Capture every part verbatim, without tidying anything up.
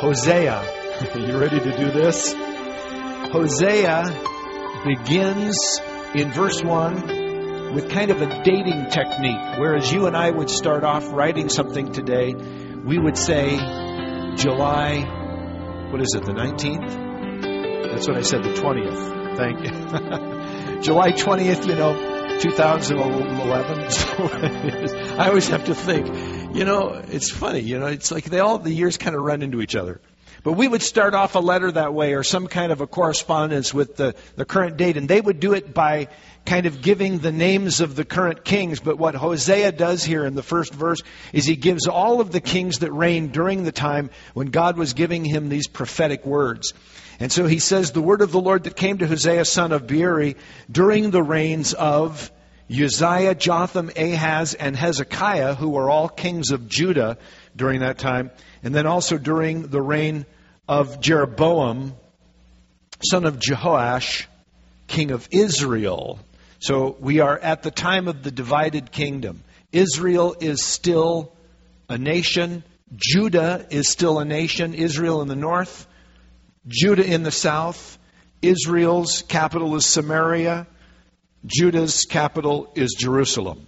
Hosea. You ready to do this? Hosea begins in verse one with kind of a dating technique, whereas you and I would start off writing something today, we would say July, what is it, the nineteenth? That's what I said, the twentieth. Thank you. July twentieth, you know, two thousand eleven. So I always have to think, you know, it's funny, you know, it's like they all, the years kind of run into each other. But we would start off a letter that way, or some kind of a correspondence with the, the current date, and they would do it by kind of giving the names of the current kings. But what Hosea does here in the first verse is he gives all of the kings that reigned during the time when God was giving him these prophetic words. And so he says, the word of the Lord that came to Hosea, son of Beeri, during the reigns of Uzziah, Jotham, Ahaz, and Hezekiah, who were all kings of Judah during that time, and then also during the reign of Jeroboam, son of Jehoash, king of Israel. So we are at the time of the divided kingdom. Israel is still a nation. Judah is still a nation. Israel in the north, Judah in the south. Israel's capital is Samaria. Judah's capital is Jerusalem.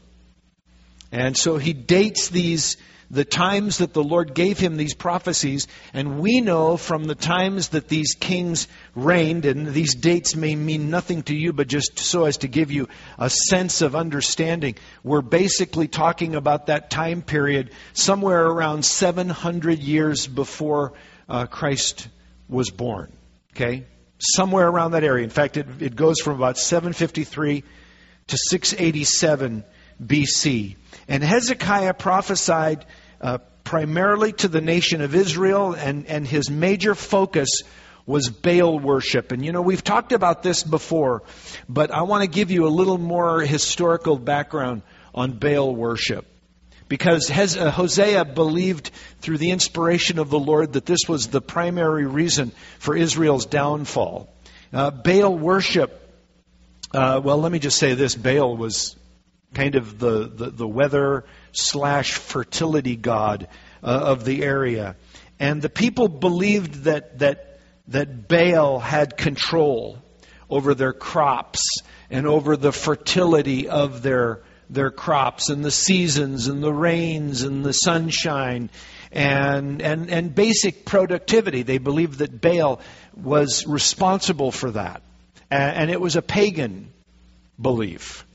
And so he dates these, the times that the Lord gave him these prophecies, and we know from the times that these kings reigned, and these dates may mean nothing to you, but just so as to give you a sense of understanding, we're basically talking about that time period somewhere around seven hundred years before uh, Christ was born. Okay? Somewhere around that area. In fact, it, it goes from about seven fifty-three to six eighty-seven B C. And Hezekiah prophesied uh, primarily to the nation of Israel, and, and his major focus was Baal worship. And you know, we've talked about this before, but I want to give you a little more historical background on Baal worship. Because Hez- uh, Hosea believed through the inspiration of the Lord that this was the primary reason for Israel's downfall. Uh, Baal worship, uh, well, let me just say this. Baal was kind of the, the, the weather slash fertility god uh, of the area. And the people believed that, that, that Baal had control over their crops and over the fertility of their their crops and the seasons and the rains and the sunshine and, and, and basic productivity. They believed that Baal was responsible for that. And it was a pagan belief.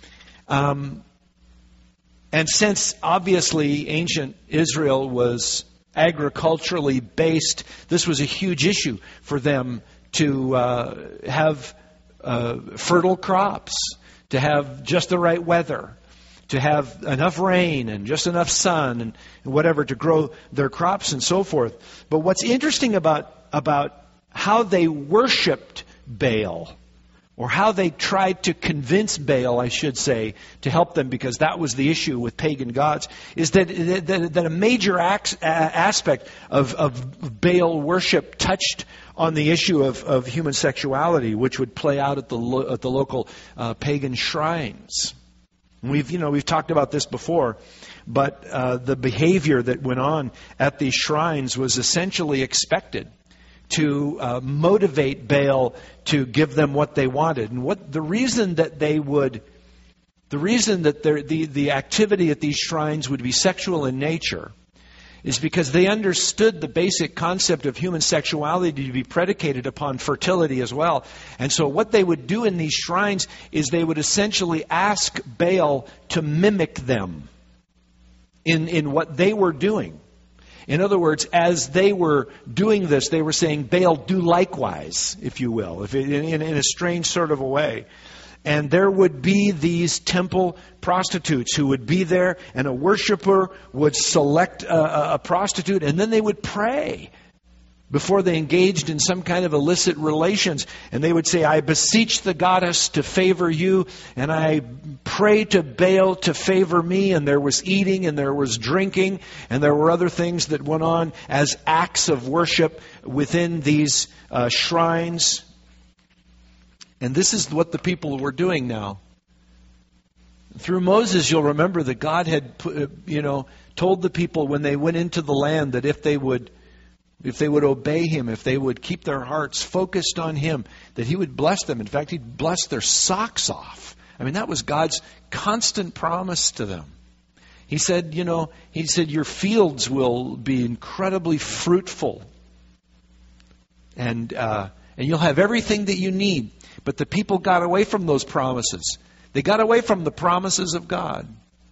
Um, and since obviously ancient Israel was agriculturally based, this was a huge issue for them to uh, have uh, fertile crops, to have just the right weather, to have enough rain and just enough sun and whatever to grow their crops and so forth. But what's interesting about, about how they worshipped Baal, or how they tried to convince Baal, I should say, to help them, because that was the issue with pagan gods, is that that, that a major ac- aspect of, of Baal worship touched on the issue of, of human sexuality, which would play out at the lo- at the local uh, pagan shrines. We've you know we've talked about this before, but uh, the behavior that went on at these shrines was essentially expected to uh, motivate Baal to give them what they wanted. And what the reason that they would, the reason that the the activity at these shrines would be sexual in nature is because they understood the basic concept of human sexuality to be predicated upon fertility as well. And so what they would do in these shrines is they would essentially ask Baal to mimic them in, in what they were doing. In other words, as they were doing this, they were saying, Baal, do likewise, if you will, if it, in, in a strange sort of a way. And there would be these temple prostitutes who would be there, and a worshiper would select a, a prostitute, and then they would pray before they engaged in some kind of illicit relations. And they would say, I beseech the goddess to favor you, and I pray to Baal to favor me. And there was eating, and there was drinking, and there were other things that went on as acts of worship within these uh, shrines. And this is what the people were doing now. Through Moses, you'll remember that God had, put, you know, told the people when they went into the land that if they would if they would obey Him, if they would keep their hearts focused on Him, that He would bless them. In fact, He'd bless their socks off. I mean, that was God's constant promise to them. He said, you know, He said, your fields will be incredibly fruitful. And uh, and you'll have everything that you need. But the people got away from those promises. They got away from the promises of God.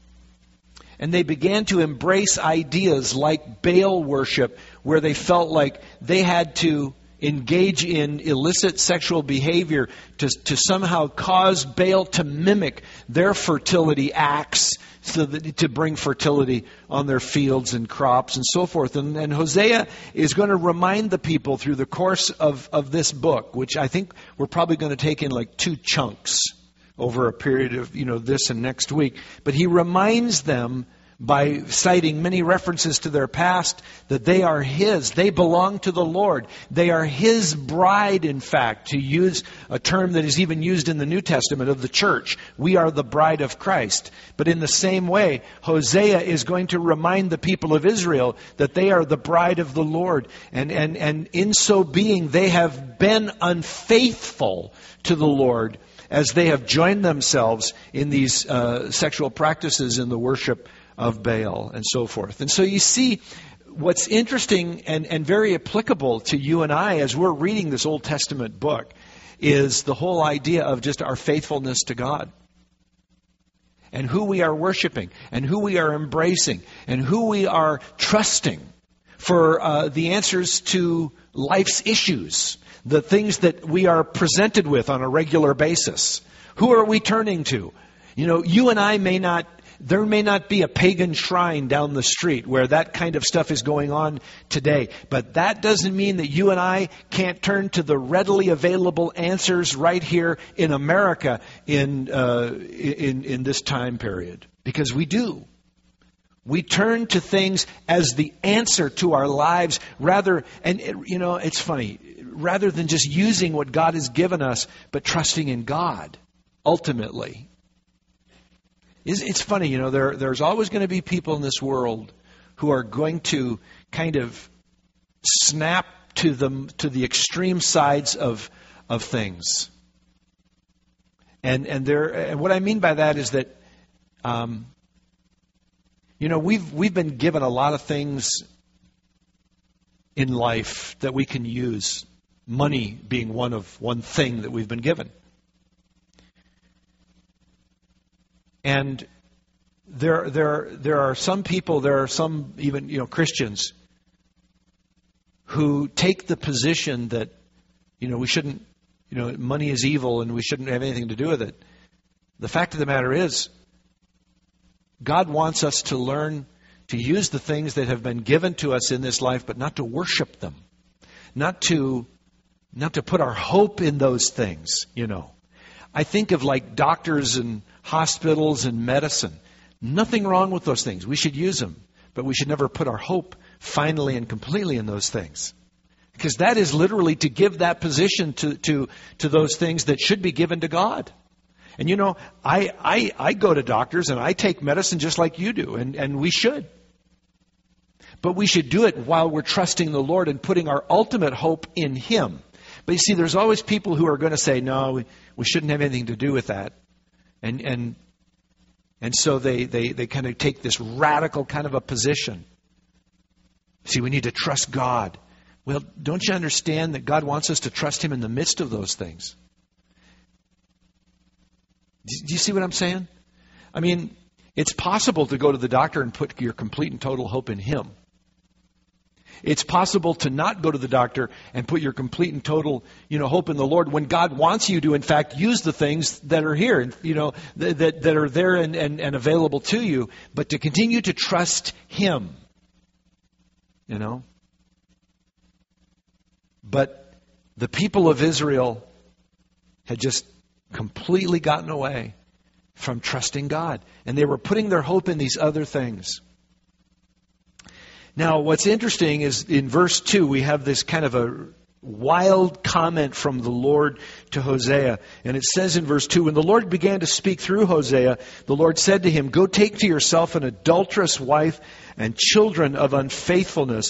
And they began to embrace ideas like Baal worship, where they felt like they had to engage in illicit sexual behavior to, to somehow cause Baal to mimic their fertility acts, so that to bring fertility on their fields and crops and so forth. And, and Hosea is going to remind the people through the course of, of this book, which I think we're probably going to take in like two chunks over a period of, you know, this and next week. But he reminds them by citing many references to their past that they are His. They belong to the Lord. They are His bride, in fact, to use a term that is even used in the New Testament of the church. We are the bride of Christ. But in the same way, Hosea is going to remind the people of Israel that they are the bride of the Lord. And, and, and in so being, they have been unfaithful to the Lord as they have joined themselves in these uh, sexual practices in the worship of Baal and so forth. And so you see, what's interesting and, and very applicable to you and I as we're reading this Old Testament book is the whole idea of just our faithfulness to God. And who we are worshiping, and who we are embracing, and who we are trusting for uh, the answers to life's issues, the things that we are presented with on a regular basis. Who are we turning to? You know, you and I may not There may not be a pagan shrine down the street where that kind of stuff is going on today. But that doesn't mean that you and I can't turn to the readily available answers right here in America in uh, in, in this time period. Because we do. We turn to things as the answer to our lives rather, and it, you know, it's funny, rather than just using what God has given us, but trusting in God ultimately. It's funny, you know, there, there's always going to be people in this world who are going to kind of snap to the, to the extreme sides of, of things. And, and, there, and what I mean by that is that, um, you know, we've, we've been given a lot of things in life that we can use. Money being one of one thing that we've been given. And there, there, there are some people, there are some even, you know, Christians who take the position that, you know, we shouldn't, you know, money is evil and we shouldn't have anything to do with it. The fact of the matter is, God wants us to learn to use the things that have been given to us in this life, but not to worship them, not to, not to put our hope in those things, you know. I think of like doctors and hospitals and medicine. Nothing wrong with those things. We should use them. But we should never put our hope finally and completely in those things. Because that is literally to give that position to, to, to those things that should be given to God. And you know, I, I, I go to doctors and I take medicine just like you do. And, and we should. But we should do it while we're trusting the Lord and putting our ultimate hope in Him. But you see, there's always people who are going to say, no, we, we shouldn't have anything to do with that. And and and so they, they, they kind of take this radical kind of a position. See, we need to trust God. Well, don't you understand that God wants us to trust Him in the midst of those things? Do you see what I'm saying? I mean, it's possible to go to the doctor and put your complete and total hope in Him. It's possible to not go to the doctor and put your complete and total, you know, hope in the Lord when God wants you to, in fact, use the things that are here, you know, that, that, that are there and, and, and available to you, but to continue to trust Him, you know. But the people of Israel had just completely gotten away from trusting God, and they were putting their hope in these other things. Now, what's interesting is in verse two, we have this kind of a wild comment from the Lord to Hosea. And it says in verse two, when the Lord began to speak through Hosea, the Lord said to him, go take to yourself an adulterous wife and children of unfaithfulness,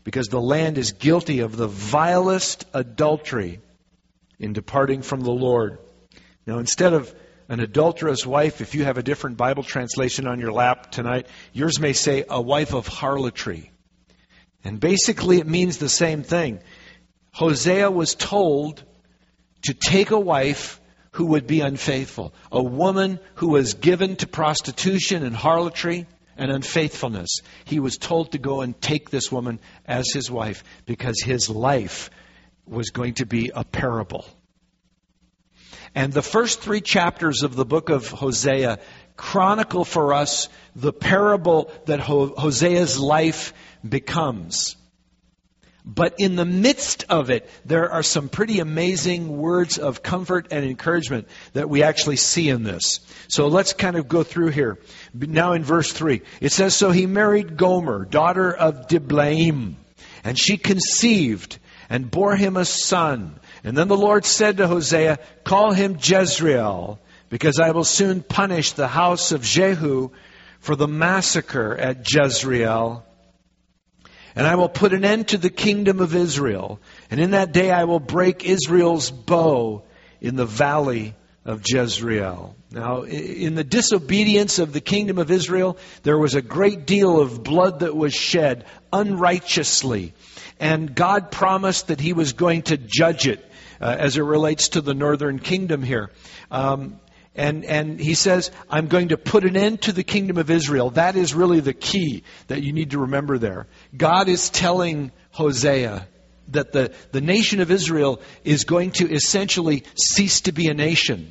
because the land is guilty of the vilest adultery in departing from the Lord. Now, instead of an adulterous wife, if you have a different Bible translation on your lap tonight, yours may say a wife of harlotry. And basically it means the same thing. Hosea was told to take a wife who would be unfaithful, a woman who was given to prostitution and harlotry and unfaithfulness. He was told to go and take this woman as his wife because his life was going to be a parable. And the first three chapters of the book of Hosea chronicle for us the parable that Hosea's life becomes. But in the midst of it, there are some pretty amazing words of comfort and encouragement that we actually see in this. So let's kind of go through here. Now in verse three, it says, "So he married Gomer, daughter of Diblaim, and she conceived and bore him a son. And then the Lord said to Hosea, 'Call him Jezreel, because I will soon punish the house of Jehu for the massacre at Jezreel. And I will put an end to the kingdom of Israel. And in that day I will break Israel's bow in the valley of Jezreel.'" Now, in the disobedience of the kingdom of Israel, there was a great deal of blood that was shed unrighteously. And God promised that He was going to judge it uh, as it relates to the northern kingdom here. Um, and, and He says, "I'm going to put an end to the kingdom of Israel." That is really the key that you need to remember there. God is telling Hosea that the, the nation of Israel is going to essentially cease to be a nation.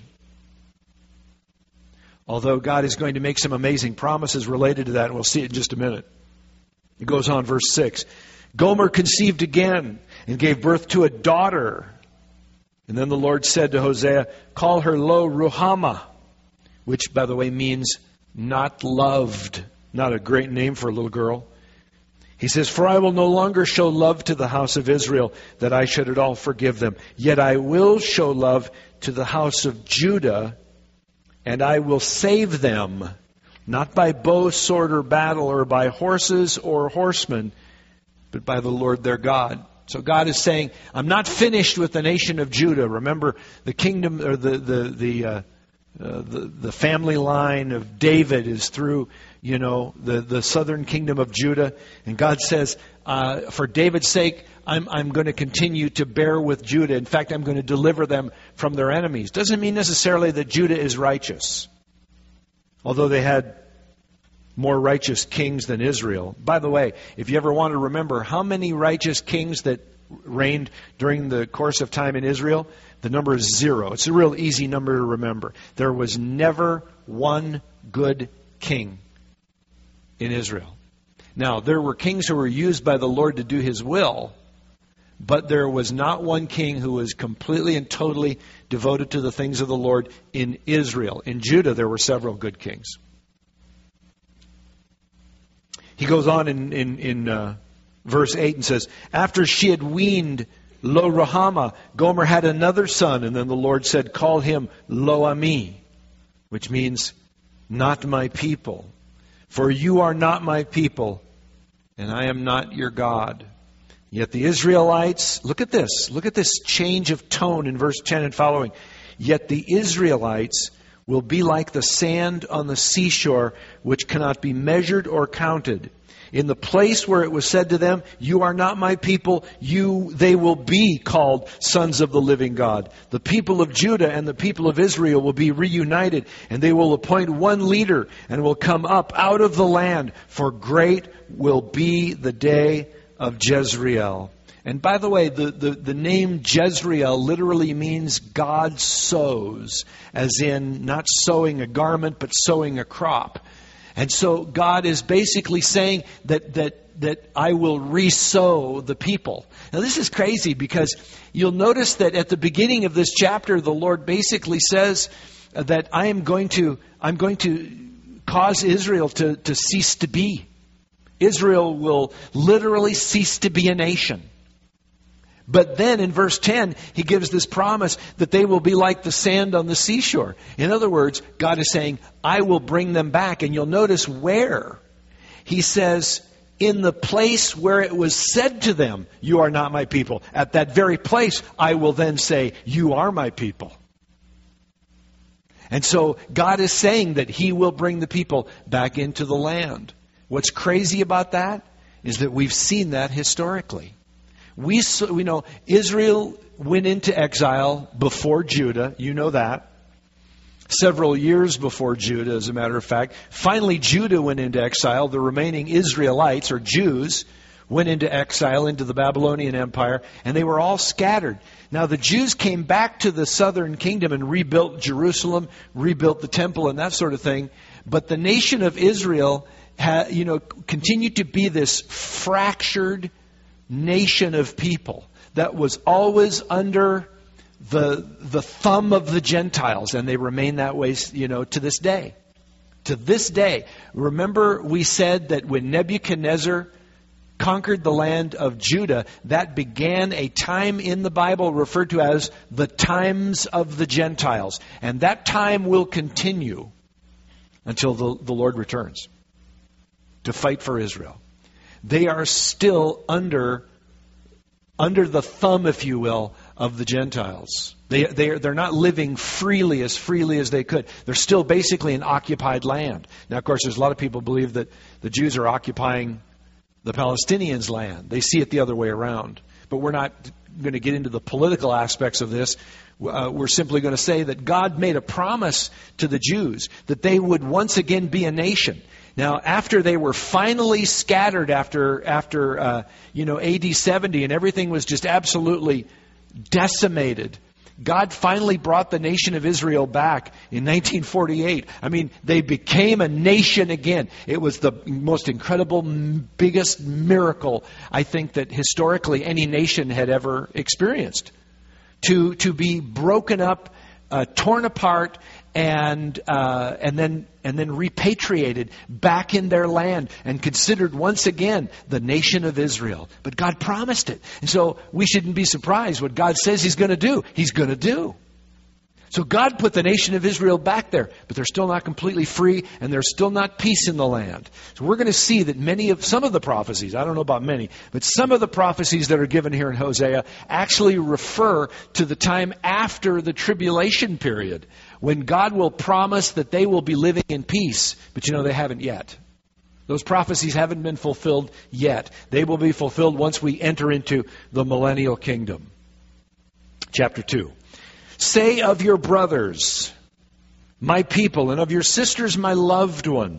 Although God is going to make some amazing promises related to that, and we'll see it in just a minute. It goes on, verse six. "Gomer conceived again and gave birth to a daughter. And then the Lord said to Hosea, 'Call her Lo Ruhamah,' which, by the way, means not loved." Not a great name for a little girl. He says, "For I will no longer show love to the house of Israel, that I should at all forgive them. Yet I will show love to the house of Judah, and I will save them, not by bow, sword, or battle, or by horses or horsemen, but by the Lord their God." So God is saying, I'm not finished with the nation of Judah. Remember, the kingdom, or the the the uh, uh, the, the family line of David is through, you know, the the southern kingdom of Judah. And God says, uh, for David's sake, I'm I'm going to continue to bear with Judah. In fact, I'm going to deliver them from their enemies. Doesn't mean necessarily that Judah is righteous, although they had more righteous kings than Israel. By the way, if you ever want to remember how many righteous kings that reigned during the course of time in Israel, the number is zero. It's a real easy number to remember. There was never one good king in Israel. Now, there were kings who were used by the Lord to do His will, but there was not one king who was completely and totally devoted to the things of the Lord in Israel. In Judah, there were several good kings. He goes on in, in, in uh, verse eight and says, "After she had weaned Lo Ruhamah, Gomer had another son, and then the Lord said, 'Call him Lo Ami,' which means not my people. For you are not my people, and I am not your God." Yet the Israelites, look at this, look at this change of tone in verse ten and following. "Yet the Israelites will be like the sand on the seashore, which cannot be measured or counted. In the place where it was said to them, 'You are not my people,' you they will be called sons of the living God. The people of Judah and the people of Israel will be reunited, and they will appoint one leader and will come up out of the land, for great will be the day of Jezreel." And by the way, the, the, the name Jezreel literally means God sows, as in not sowing a garment, but sowing a crop. And so God is basically saying that that that I will re-sow the people. Now this is crazy, because you'll notice that at the beginning of this chapter, the Lord basically says that I am going to I'm going to cause Israel to, to cease to be. Israel will literally cease to be a nation. But then in verse ten, He gives this promise that they will be like the sand on the seashore. In other words, God is saying, I will bring them back. And you'll notice where. He says, in the place where it was said to them, you are not my people. At that very place, I will then say, you are my people. And so God is saying that He will bring the people back into the land. What's crazy about that is that we've seen that historically. We, we know Israel went into exile before Judah. You know that. Several years before Judah, as a matter of fact. Finally, Judah went into exile. The remaining Israelites, or Jews, went into exile into the Babylonian Empire, and they were all scattered. Now, the Jews came back to the southern kingdom and rebuilt Jerusalem, rebuilt the temple, and that sort of thing. But the nation of Israel, ha, you know, continued to be this fractured nation of people that was always under the the thumb of the Gentiles, and they remain that way, you know, to this day. To this day. Remember, we said that when Nebuchadnezzar conquered the land of Judah, that began a time in the Bible referred to as the times of the Gentiles. And that time will continue until the, the Lord returns to fight for Israel. They are still under, under the thumb, if you will, of the Gentiles. They, they are, they're not living freely, as freely as they could. They're still basically in occupied land. Now, of course, there's a lot of people who believe that the Jews are occupying the Palestinians' land. They see it the other way around. But we're not going to get into the political aspects of this. Uh, we're simply going to say that God made a promise to the Jews that they would once again be a nation. Now, after they were finally scattered after, after uh, you know, A D seventy, and everything was just absolutely decimated, God finally brought the nation of Israel back in nineteen forty-eight. I mean, they became a nation again. It was the most incredible, biggest miracle, I think, that historically any nation had ever experienced. To, to be broken up, uh, torn apart, and uh, and then and then repatriated back in their land and considered once again the nation of Israel. But God promised it. And so we shouldn't be surprised what God says He's going to do. He's going to do. So God put the nation of Israel back there, but they're still not completely free, and there's still not peace in the land. So we're going to see that many of, some of the prophecies, I don't know about many, but some of the prophecies that are given here in Hosea actually refer to the time after the tribulation period, when God will promise that they will be living in peace, but you know, they haven't yet. Those prophecies haven't been fulfilled yet. They will be fulfilled once we enter into the millennial kingdom. Chapter two. Say of your brothers, my people, and of your sisters, my loved one.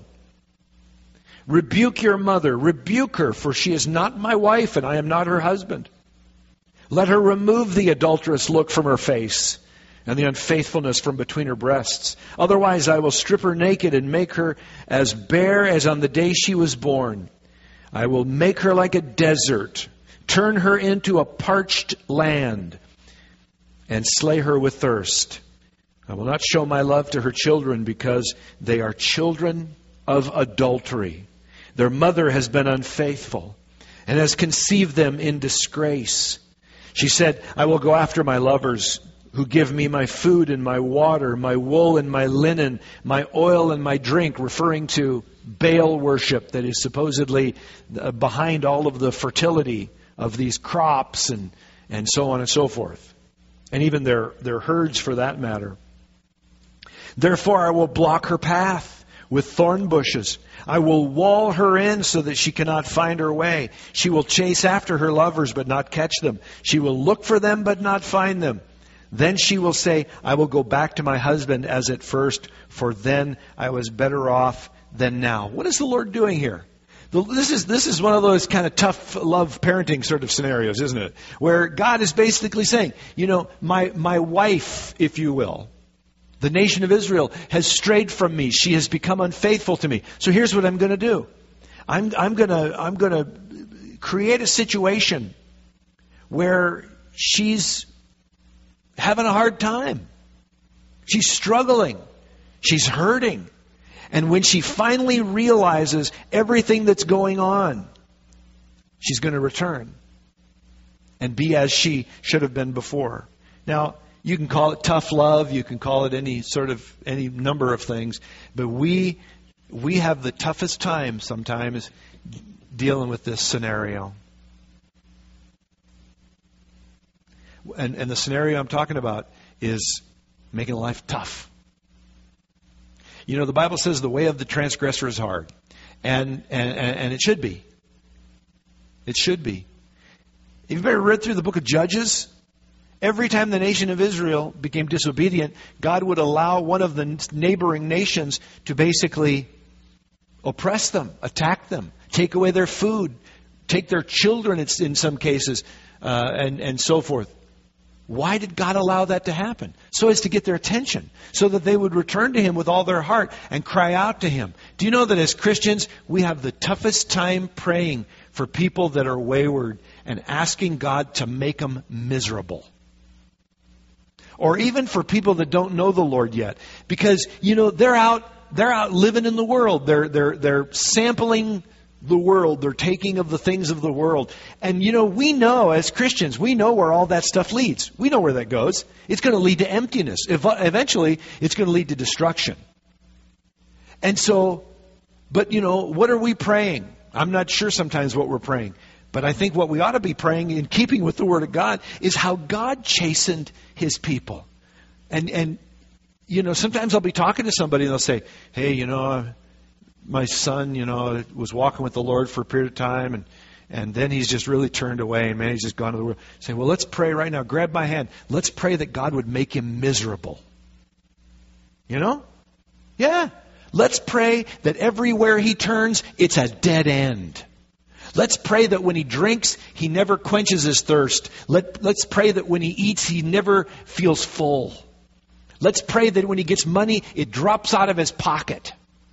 Rebuke your mother, rebuke her, for she is not my wife, and I am not her husband. Let her remove the adulterous look from her face, and the unfaithfulness from between her breasts. Otherwise I will strip her naked and make her as bare as on the day she was born. I will make her like a desert, turn her into a parched land, and slay her with thirst. I will not show my love to her children, because they are children of adultery. Their mother has been unfaithful and has conceived them in disgrace. She said, I will go after my lovers who give me my food and my water, my wool and my linen, my oil and my drink, referring to Baal worship that is supposedly behind all of the fertility of these crops and, and so on and so forth. And even their, their herds, for that matter. Therefore I will block her path with thorn bushes. I will wall her in so that she cannot find her way. She will chase after her lovers but not catch them. She will look for them but not find them. Then she will say, I will go back to my husband as at first, for then I was better off than now. What is the Lord doing here? This is this is one of those kind of tough love parenting sort of scenarios, isn't it? Where God is basically saying, you know, my, my wife, if you will, the nation of Israel, has strayed from me. She has become unfaithful to me. So here's what I'm going to do. I'm I'm going to I'm going to create a situation where she's having a hard time. She's struggling. She's hurting. And when she finally realizes everything that's going on, she's going to return and be as she should have been before. Now, you can call it tough love. You can call it any sort of, any number of things. But we, we have the toughest time sometimes dealing with this scenario. And, and the scenario I'm talking about is making life tough. You know, the Bible says the way of the transgressor is hard. And, and, and it should be. It should be. Have you ever read through the book of Judges? Every time the nation of Israel became disobedient, God would allow one of the neighboring nations to basically oppress them, attack them, take away their food, take their children in some cases, uh, and, and so forth. Why did God allow that to happen? So as to get their attention, so that they would return to Him with all their heart and cry out to Him. Do you know that as Christians, we have the toughest time praying for people that are wayward and asking God to make them miserable? Or even for people that don't know the Lord yet. Because, you know, they're out, they're out living in the world. They're, they're, they're sampling the world. They're taking of the things of the world. And, you know, we know as Christians, we know where all that stuff leads. We know where that goes. It's going to lead to emptiness. Eventually, it's going to lead to destruction. And so, but, you know, what are we praying? I'm not sure sometimes what we're praying. But I think what we ought to be praying, in keeping with the Word of God, is how God chastened His people. And, and you know, sometimes I'll be talking to somebody and they'll say, hey, you know, my son, you know, was walking with the Lord for a period of time, and, and then he's just really turned away, and man, he's just gone to the world. Say, well, let's pray right now. Grab my hand. Let's pray that God would make him miserable. You know? Yeah. Let's pray that everywhere he turns, it's a dead end. Let's pray that when he drinks, he never quenches his thirst. Let, let's pray that when he eats, he never feels full. Let's pray that when he gets money, it drops out of his pocket.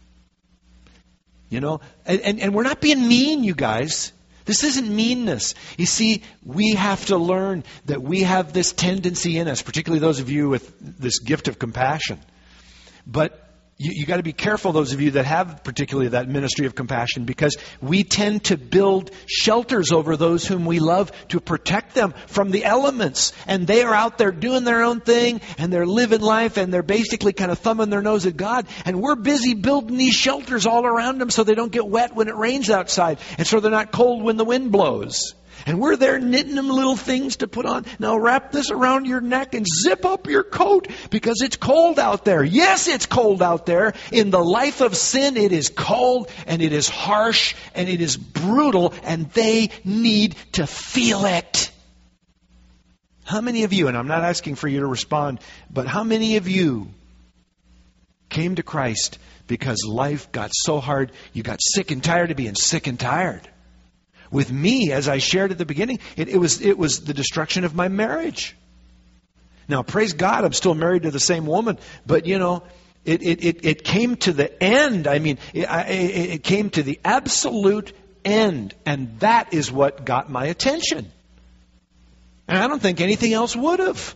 You know, and, and, and we're not being mean, you guys. This isn't meanness. You see, we have to learn that we have this tendency in us, particularly those of you with this gift of compassion. But you, you got to be careful, those of you that have particularly that ministry of compassion, because we tend to build shelters over those whom we love to protect them from the elements. And they are out there doing their own thing, and they're living life, and they're basically kind of thumbing their nose at God. And we're busy building these shelters all around them so they don't get wet when it rains outside, and so they're not cold when the wind blows. And we're there knitting them little things to put on. Now wrap this around your neck and zip up your coat because it's cold out there. Yes, it's cold out there. In the life of sin, it is cold and it is harsh and it is brutal, and they need to feel it. How many of you, and I'm not asking for you to respond, but how many of you came to Christ because life got so hard, you got sick and tired of being sick and tired? With me, as I shared at the beginning, it, it was it was the destruction of my marriage. Now, praise God, I'm still married to the same woman, but you know, it it it, it came to the end. I mean, it, I, it came to the absolute end, and that is what got my attention. And I don't think anything else would have.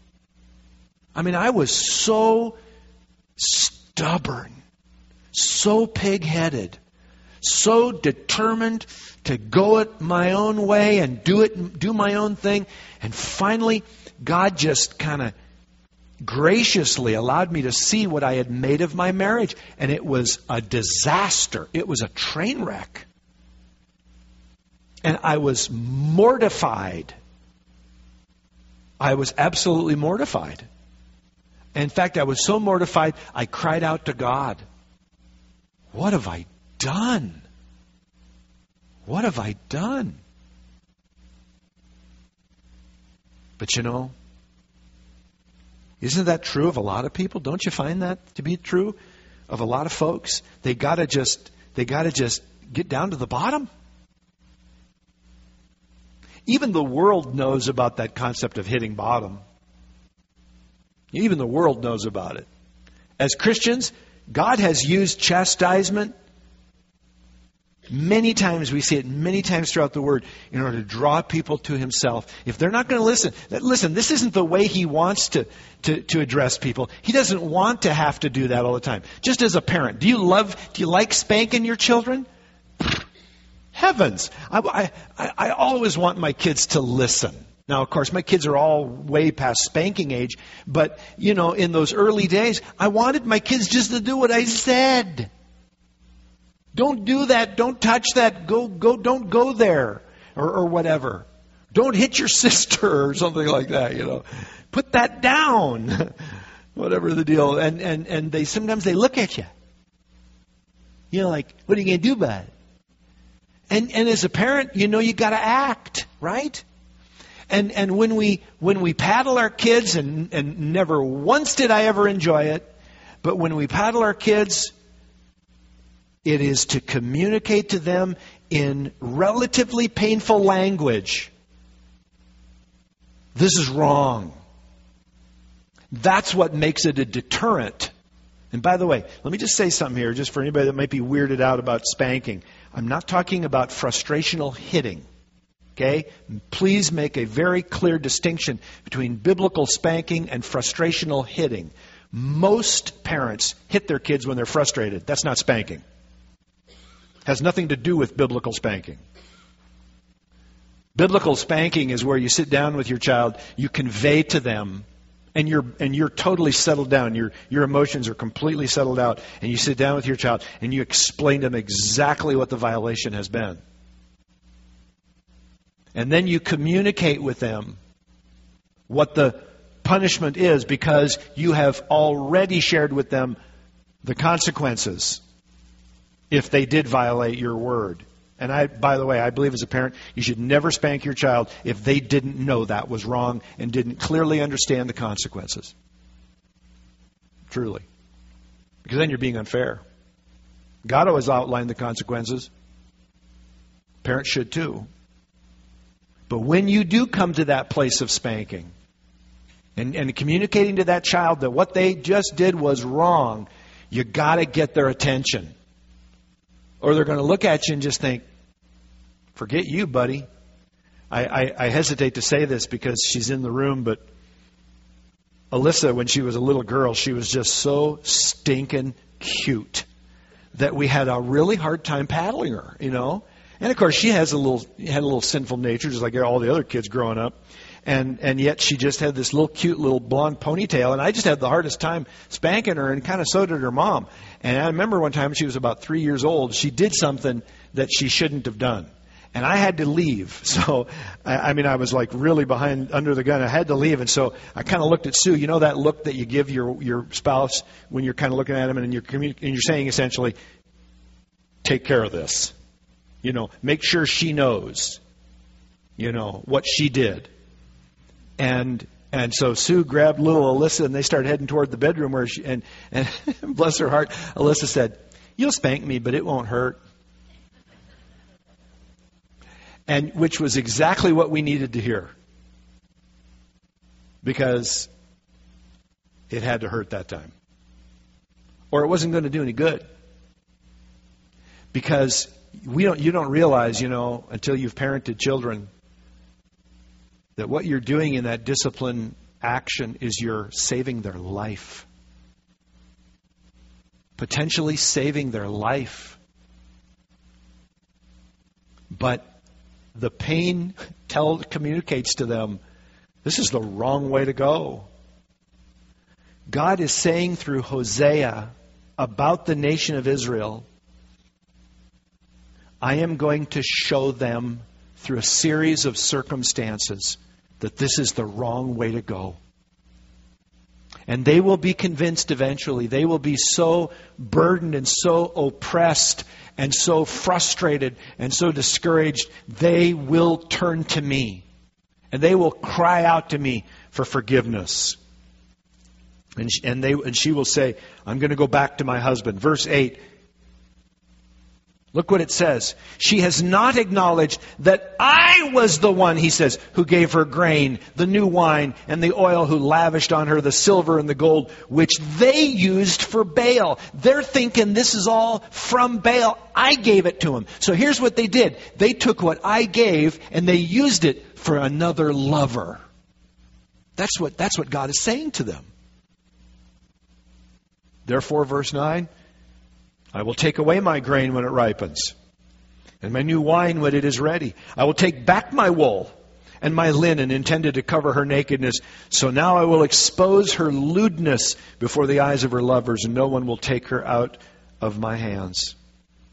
I mean, I was so stubborn, so pig-headed, so determined to go it my own way and do it, do my own thing. And finally, God just kind of graciously allowed me to see what I had made of my marriage. And it was a disaster. It was a train wreck. And I was mortified. I was absolutely mortified. In fact, I was so mortified, I cried out to God. What have I done? What have I done? But you know, isn't that true of a lot of people? Don't you find that to be true of a lot of folks? They gotta just they gotta just get down to the bottom. Even the world knows about that concept of hitting bottom. Even the world knows about it. As Christians, God has used chastisement. Many times, we see it many times throughout the Word, in order to draw people to Himself. If they're not going to listen, listen, this isn't the way He wants to, to, to address people. He doesn't want to have to do that all the time. Just as a parent, do you love, do you like spanking your children? Heavens! I, I, I always want my kids to listen. Now, of course, my kids are all way past spanking age, but, you know, in those early days, I wanted my kids just to do what I said. Don't do that. Don't touch that. Go, go, don't go there. Or, or whatever. Don't hit your sister or something like that, you know. Put that down. Whatever the deal. And, and, and they sometimes they look at you. You know, like, what are you going to do about it? And, and as a parent, you know you got to act, right? And and when we when we paddle our kids, and, and never once did I ever enjoy it, but when we paddle our kids, it is to communicate to them in relatively painful language. This is wrong. That's what makes it a deterrent. And by the way, let me just say something here, just for anybody that might be weirded out about spanking. I'm not talking about frustrational hitting. Okay? Please make a very clear distinction between biblical spanking and frustrational hitting. Most parents hit their kids when they're frustrated. That's not spanking. Has nothing to do with biblical spanking. Biblical spanking is where you sit down with your child, you convey to them, and you're and you're totally settled down. Your your emotions are completely settled out, and you sit down with your child and you explain to them exactly what the violation has been. And then you communicate with them what the punishment is, because you have already shared with them the consequences if they did violate your word. And I, by the way, I believe as a parent, you should never spank your child if they didn't know that was wrong and didn't clearly understand the consequences. Truly. Because then you're being unfair. God always outlined the consequences. Parents should too. But when you do come to that place of spanking and, and communicating to that child that what they just did was wrong, you got to get their attention. Or they're going to look at you and just think, forget you, buddy. I, I, I hesitate to say this because she's in the room, but Alyssa, when she was a little girl, she was just so stinking cute that we had a really hard time paddling her, you know. And of course, she has a little had a little sinful nature, just like all the other kids growing up. And and yet she just had this little cute little blonde ponytail, and I just had the hardest time spanking her, and kind of so did her mom. And I remember one time she was about three years old, she did something that she shouldn't have done. And I had to leave. So, I, I mean, I was like really behind, under the gun. I had to leave. And so I kind of looked at Sue. You know that look that you give your your spouse when you're kind of looking at him and you're, communi- and you're saying essentially, take care of this. You know, make sure she knows, you know, what she did. And and so Sue grabbed little Alyssa and they started heading toward the bedroom where she, and, and bless her heart, Alyssa said, "You'll spank me, but it won't hurt." And which was exactly what we needed to hear. Because it had to hurt that time. Or it wasn't going to do any good. Because we don't you don't realize, you know, until you've parented children, that what you're doing in that discipline action is you're saving their life. Potentially saving their life. But the pain tell, communicates to them, this is the wrong way to go. God is saying through Hosea about the nation of Israel, I am going to show them through a series of circumstances that this is the wrong way to go. And they will be convinced eventually. They will be so burdened and so oppressed and so frustrated and so discouraged, they will turn to me. And they will cry out to me for forgiveness. And she, and they and she will say, I'm going to go back to my husband. Verse eight. Look what it says. She has not acknowledged that I was the one, he says, who gave her grain, the new wine, and the oil, who lavished on her the silver and the gold, which they used for Baal. They're thinking this is all from Baal. I gave it to them. So here's what they did. They took what I gave and they used it for another lover. That's what, that's what God is saying to them. Therefore, verse nine, I will take away my grain when it ripens, and my new wine when it is ready. I will take back my wool and my linen intended to cover her nakedness. So now I will expose her lewdness before the eyes of her lovers, and no one will take her out of my hands.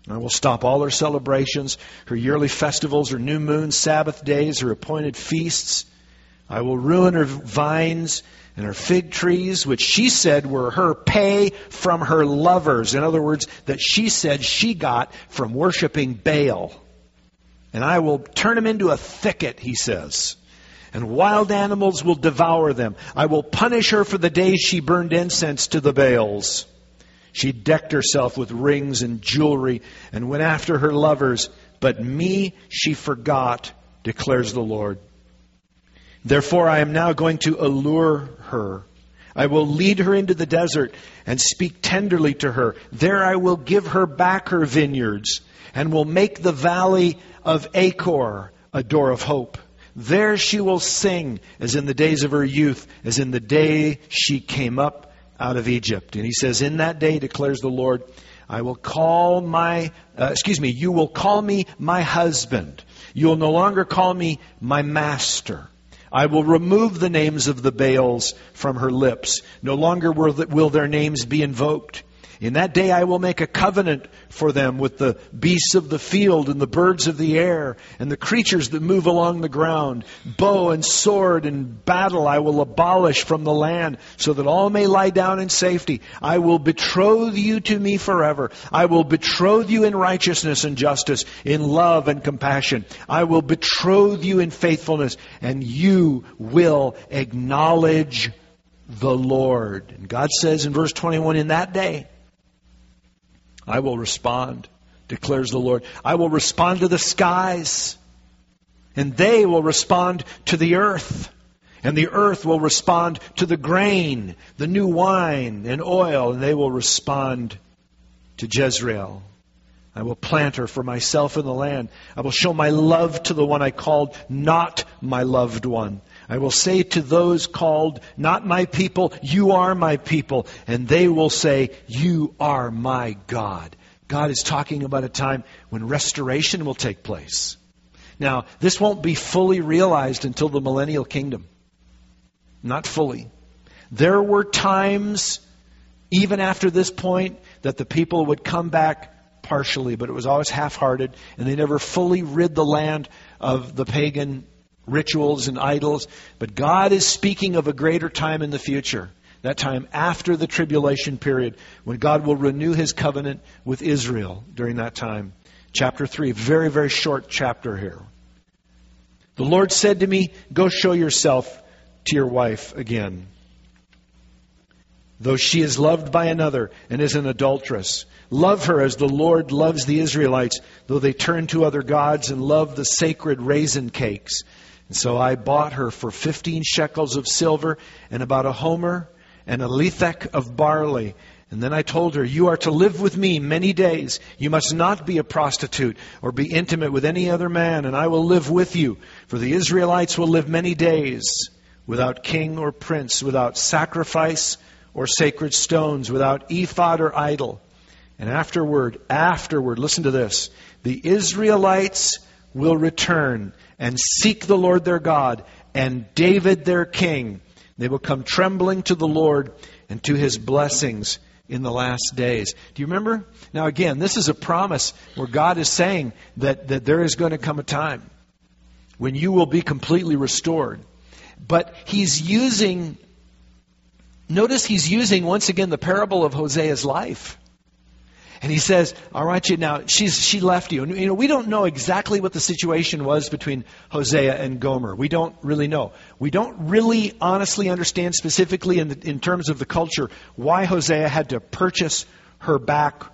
I will stop all her celebrations, her yearly festivals, her new moons, Sabbath days, her appointed feasts. I will ruin her vines and her fig trees, which she said were her pay from her lovers. In other words, that she said she got from worshiping Baal. And I will turn them into a thicket, he says. And wild animals will devour them. I will punish her for the days she burned incense to the Baals. She decked herself with rings and jewelry and went after her lovers. But me she forgot, declares the Lord. Therefore I am now going to allure her. I will lead her into the desert and speak tenderly to her. There I will give her back her vineyards and will make the valley of Achor a door of hope. There she will sing as in the days of her youth, as in the day she came up out of Egypt. And he says, in that day, declares the Lord, I will call my, uh, excuse me, you will call me my husband. You will no longer call me my master. I will remove the names of the Baals from her lips. No longer will, will their names be invoked. In that day I will make a covenant for them with the beasts of the field and the birds of the air and the creatures that move along the ground. Bow and sword and battle I will abolish from the land so that all may lie down in safety. I will betroth you to me forever. I will betroth you in righteousness and justice, in love and compassion. I will betroth you in faithfulness, and you will acknowledge the Lord. And God says in verse twenty-one, in that day, I will respond, declares the Lord. I will respond to the skies, and they will respond to the earth. And the earth will respond to the grain, the new wine and oil, and they will respond to Jezreel. I will plant her for myself in the land. I will show my love to the one I called not my loved one. I will say to those called not my people, you are my people. And they will say, you are my God. God is talking about a time when restoration will take place. Now, this won't be fully realized until the millennial kingdom. Not fully. There were times, even after this point, that the people would come back partially, but it was always half-hearted, and they never fully rid the land of the pagan rituals and idols. But God is speaking of a greater time in the future. That time after the tribulation period, when God will renew His covenant with Israel during that time. Chapter three, very, very short chapter here. The Lord said to me, go show yourself to your wife again. Though she is loved by another and is an adulteress, love her as the Lord loves the Israelites, though they turn to other gods and love the sacred raisin cakes. And so I bought her for fifteen shekels of silver and about a homer and a lethek of barley. And then I told her, you are to live with me many days. You must not be a prostitute or be intimate with any other man, and I will live with you. For the Israelites will live many days without king or prince, without sacrifice or sacred stones, without ephod or idol. And afterward, afterward, listen to this, the Israelites will return and seek the Lord their God and David their king. They will come trembling to the Lord and to His blessings in the last days. Do you remember? Now again, this is a promise where God is saying that, that there is going to come a time when you will be completely restored. But He's using, notice He's using once again the parable of Hosea's life. And He says, all right, you now, she's, she left you. And, you know, we don't know exactly what the situation was between Hosea and Gomer. We don't really know. We don't really honestly understand specifically in, the, in terms of the culture why Hosea had to purchase her back,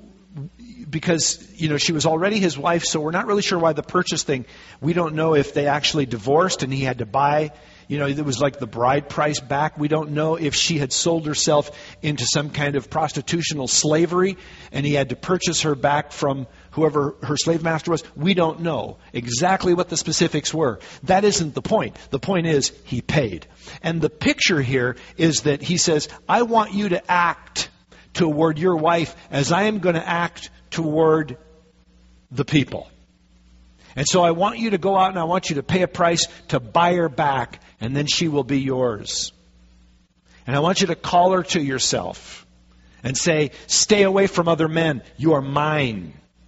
because, you know, she was already his wife, so we're not really sure why the purchase thing. We don't know if they actually divorced and he had to buy, you know, it was like the bride price back. We don't know if she had sold herself into some kind of prostitutional slavery and he had to purchase her back from whoever her slave master was. We don't know exactly what the specifics were. That isn't the point. The point is he paid. And the picture here is that he says, I want you to act toward your wife as I am going to act toward the people. And so I want you to go out and I want you to pay a price to buy her back, and then she will be yours. And I want you to call her to yourself and say, stay away from other men. You are mine.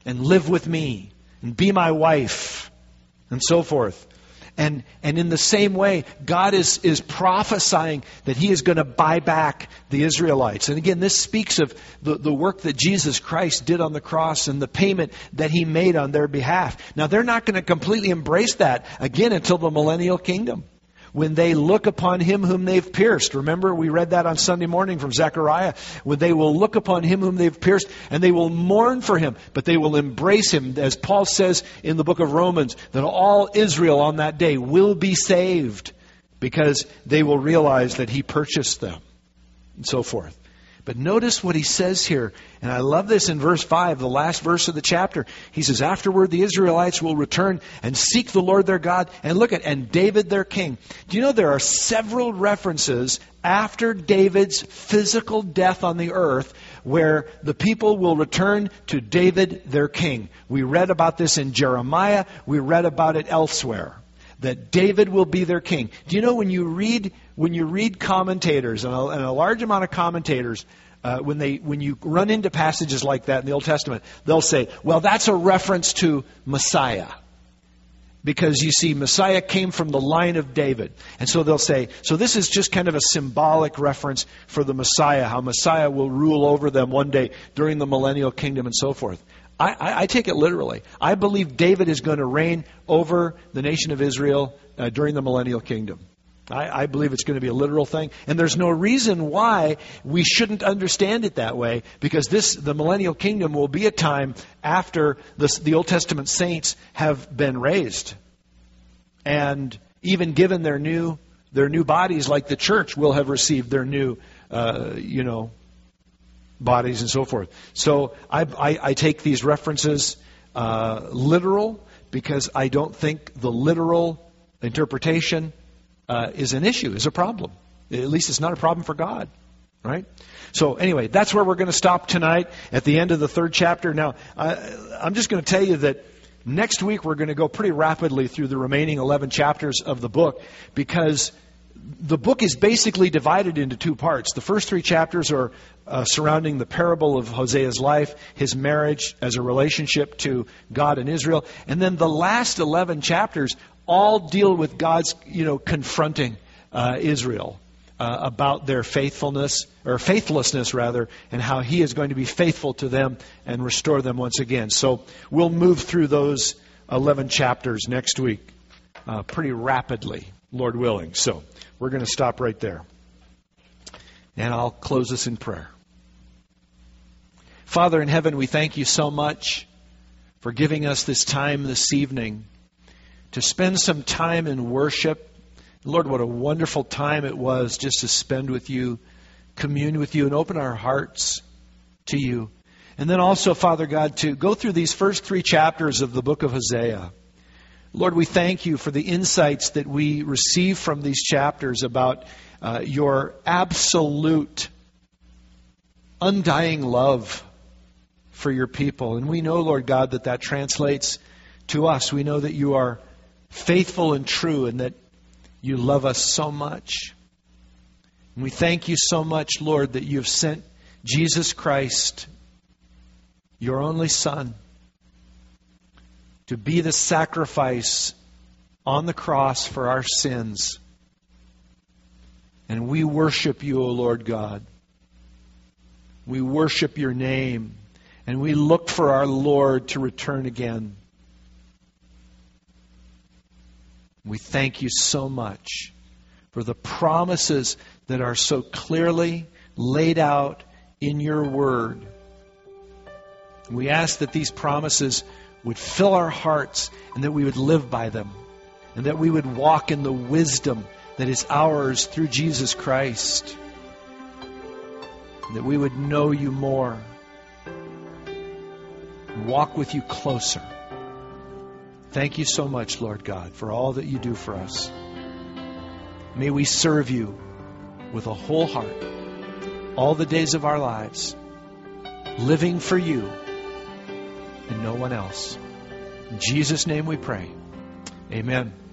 and live with me and be my wife and so forth. And and in the same way, God is, is prophesying that He is going to buy back the Israelites. And again, this speaks of the, the work that Jesus Christ did on the cross and the payment that He made on their behalf. Now, they're not going to completely embrace that, again, until the millennial kingdom, when they look upon Him whom they've pierced. Remember, we read that on Sunday morning from Zechariah. When they will look upon Him whom they've pierced, and they will mourn for Him, but they will embrace Him. As Paul says in the book of Romans, that all Israel on that day will be saved because they will realize that He purchased them, and so forth. But notice what he says here, and I love this in verse five, the last verse of the chapter. He says, afterward the Israelites will return and seek the Lord their God, and look at, and David their king. Do you know there are several references after David's physical death on the earth where the people will return to David their king? We read about this in Jeremiah. We read about it elsewhere, that David will be their king. Do you know when you read when you read commentators, and a, and a large amount of commentators, uh, when they when you run into passages like that in the Old Testament, they'll say, well, that's a reference to Messiah. Because you see, Messiah came from the line of David. And so they'll say, so this is just kind of a symbolic reference for the Messiah, how Messiah will rule over them one day during the millennial kingdom and so forth. I, I, I take it literally. I believe David is going to reign over the nation of Israel uh, during the millennial kingdom. I, I believe it's going to be a literal thing. And there's no reason why we shouldn't understand it that way, because this, the millennial kingdom will be a time after the, the Old Testament saints have been raised. And even given their new their new bodies, like the church will have received their new, uh, you know, bodies and so forth. So I, I, I take these references uh, literal, because I don't think the literal interpretation uh, is an issue, is a problem. At least it's not a problem for God, right? So anyway, that's where we're going to stop tonight at the end of the third chapter. Now, I, I'm just going to tell you that next week we're going to go pretty rapidly through the remaining eleven chapters of the book, because the book is basically divided into two parts. The first three chapters are uh, surrounding the parable of Hosea's life, his marriage as a relationship to God and Israel. And then the last eleven chapters all deal with God's, you know, confronting uh, Israel uh, about their faithfulness, or faithlessness rather, and how He is going to be faithful to them and restore them once again. So we'll move through those eleven chapters next week uh, pretty rapidly, Lord willing. So we're going to stop right there. And I'll close this in prayer. Father in heaven, we thank You so much for giving us this time this evening to spend some time in worship. Lord, what a wonderful time it was just to spend with You, commune with You, and open our hearts to You. And then also, Father God, to go through these first three chapters of the book of Hosea. Lord, we thank You for the insights that we receive from these chapters about uh, Your absolute, undying love for Your people. And we know, Lord God, that that translates to us. We know that You are faithful and true, and that You love us so much. And we thank You so much, Lord, that You have sent Jesus Christ, Your only Son, to be the sacrifice on the cross for our sins. And we worship You, O Lord God. We worship Your name, and we look for our Lord to return again. We thank You so much for the promises that are so clearly laid out in Your Word. We ask that these promises would fill our hearts, and that we would live by them, and that we would walk in the wisdom that is ours through Jesus Christ, and that we would know You more and walk with You closer. Thank You so much, Lord God, for all that You do for us. May we serve You with a whole heart all the days of our lives, living for You and no one else. In Jesus' name we pray. Amen.